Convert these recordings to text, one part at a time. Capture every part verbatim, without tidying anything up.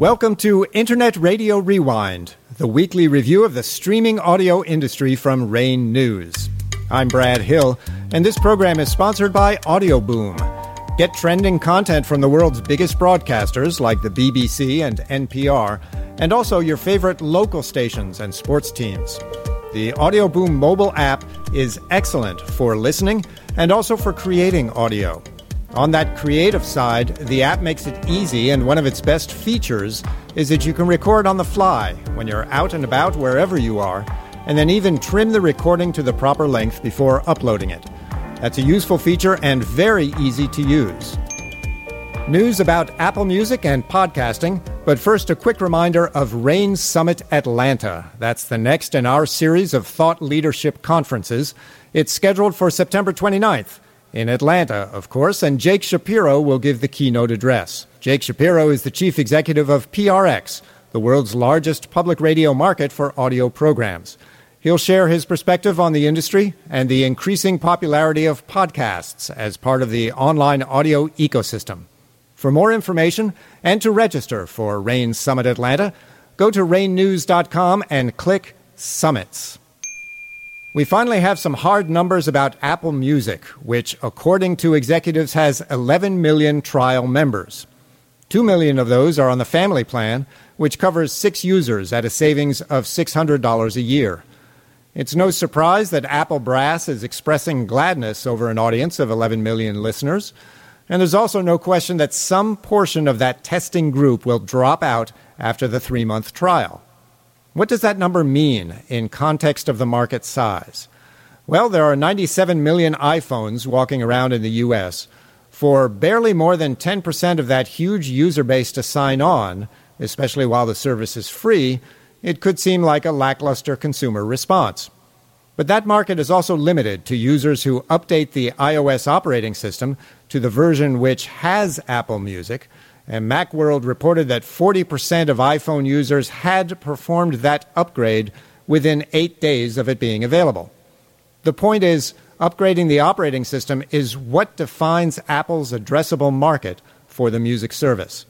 Welcome to Internet Radio Rewind, the weekly review of the streaming audio industry from Rain News. I'm Brad Hill, and this program is sponsored by Audioboom. Get trending content from the world's biggest broadcasters like the B B C and N P R, and also your favorite local stations and sports teams. The Audioboom mobile app is excellent for listening and also for creating audio. On that creative side, the app makes it easy, and one of its best features is that you can record on the fly when you're out and about wherever you are, and then even trim the recording to the proper length before uploading it. That's a useful feature and very easy to use. News about Apple Music and podcasting, but first a quick reminder of Rain Summit Atlanta. That's the next in our series of thought leadership conferences. It's scheduled for September twenty-ninth. In Atlanta, of course, and Jake Shapiro will give the keynote address. Jake Shapiro is the chief executive of P R X, the world's largest public radio market for audio programs. He'll share his perspective on the industry and the increasing popularity of podcasts as part of the online audio ecosystem. For more information and to register for Rain Summit Atlanta, go to rain news dot com and click Summits. We finally have some hard numbers about Apple Music, which, according to executives, has eleven million trial members. two million of those are on the family plan, which covers six users at a savings of six hundred dollars a year. It's no surprise that Apple Brass is expressing gladness over an audience of eleven million listeners, and there's also no question that some portion of that testing group will drop out after the three-month trial. What does that number mean in context of the market size? Well, there are ninety-seven million iPhones walking around in the U S. For barely more than ten percent of that huge user base to sign on, especially while the service is free, it could seem like a lackluster consumer response. But that market is also limited to users who update the iOS operating system to the version which has Apple Music, and Macworld reported that forty percent of iPhone users had performed that upgrade within eight days of it being available. The point is, upgrading the operating system is what defines Apple's addressable market for the music service.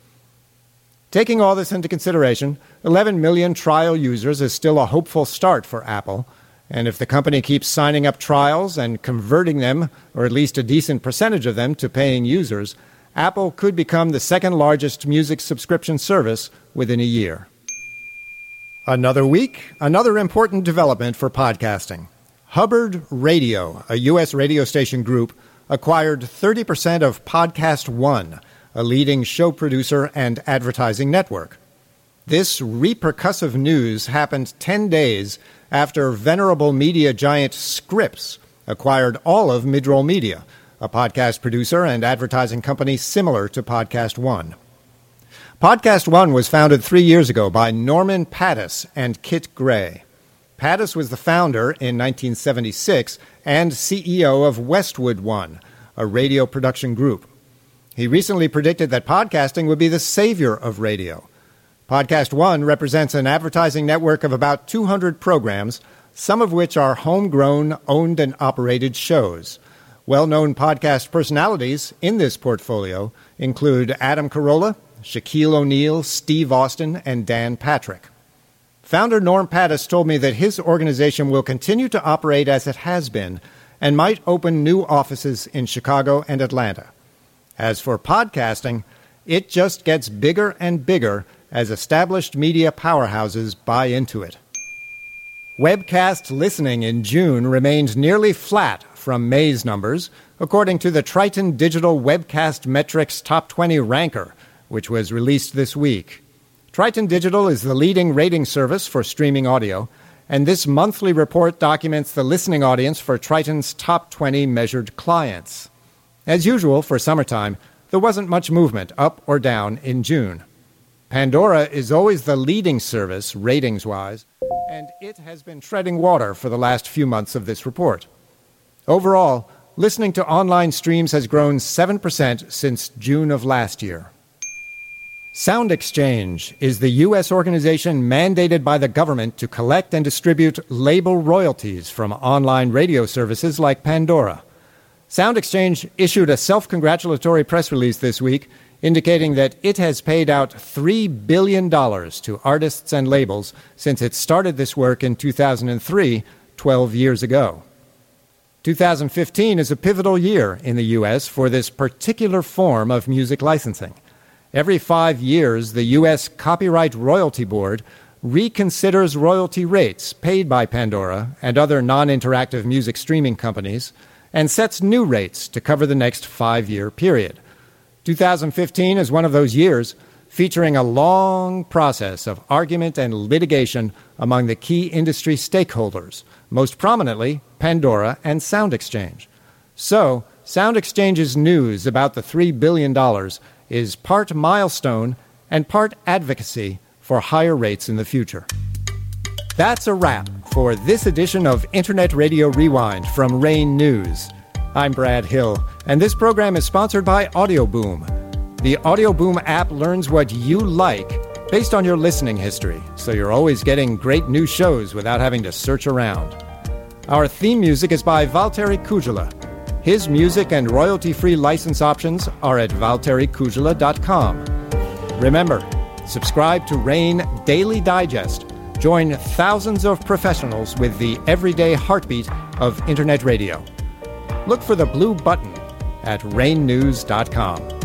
Taking all this into consideration, eleven million trial users is still a hopeful start for Apple, and if the company keeps signing up trials and converting them, or at least a decent percentage of them, to paying users, Apple could become the second largest music subscription service within a year. Another week, another important development for podcasting. Hubbard Radio, a U S radio station group, acquired thirty percent of Podcast One, a leading show producer and advertising network. This repercussive news happened ten days after venerable media giant Scripps acquired all of Midroll Media, a podcast producer and advertising company similar to Podcast One. Podcast One was founded three years ago by Norman Pattis and Kit Gray. Pattis was the founder in nineteen seventy-six and C E O of Westwood One, a radio production group. He recently predicted that podcasting would be the savior of radio. Podcast One represents an advertising network of about two hundred programs, some of which are homegrown, owned and operated shows. Well-known podcast personalities in this portfolio include Adam Carolla, Shaquille O'Neal, Steve Austin, and Dan Patrick. Founder Norm Pattis told me that his organization will continue to operate as it has been and might open new offices in Chicago and Atlanta. As for podcasting, it just gets bigger and bigger as established media powerhouses buy into it. Webcast listening in June remained nearly flat from May's numbers, according to the Triton Digital Webcast Metrics Top twenty Ranker, which was released this week. Triton Digital is the leading rating service for streaming audio, and this monthly report documents the listening audience for Triton's top twenty measured clients. As usual for summertime, there wasn't much movement up or down in June. Pandora is always the leading service, ratings-wise, and it has been treading water for the last few months of this report. Overall, listening to online streams has grown seven percent since June of last year. SoundExchange is the U S organization mandated by the government to collect and distribute label royalties from online radio services like Pandora. SoundExchange issued a self-congratulatory press release this week indicating that it has paid out three billion dollars to artists and labels since it started this work in two thousand three, twelve years ago. two thousand fifteen is a pivotal year in the U S for this particular form of music licensing. Every five years, the U S Copyright Royalty Board reconsiders royalty rates paid by Pandora and other non-interactive music streaming companies and sets new rates to cover the next five-year period. two thousand fifteen is one of those years featuring a long process of argument and litigation among the key industry stakeholders, most prominently Pandora and SoundExchange. So, SoundExchange's news about the three billion dollars is part milestone and part advocacy for higher rates in the future. That's a wrap for this edition of Internet Radio Rewind from Rain News. I'm Brad Hill, and this program is sponsored by Audioboom. The Audioboom app learns what you like based on your listening history, so you're always getting great new shows without having to search around. Our theme music is by Valtteri Kujala. His music and royalty-free license options are at valtteri kujala dot com. Remember, subscribe to Rain Daily Digest. Join thousands of professionals with the everyday heartbeat of Internet radio. Look for the blue button at rain news dot com.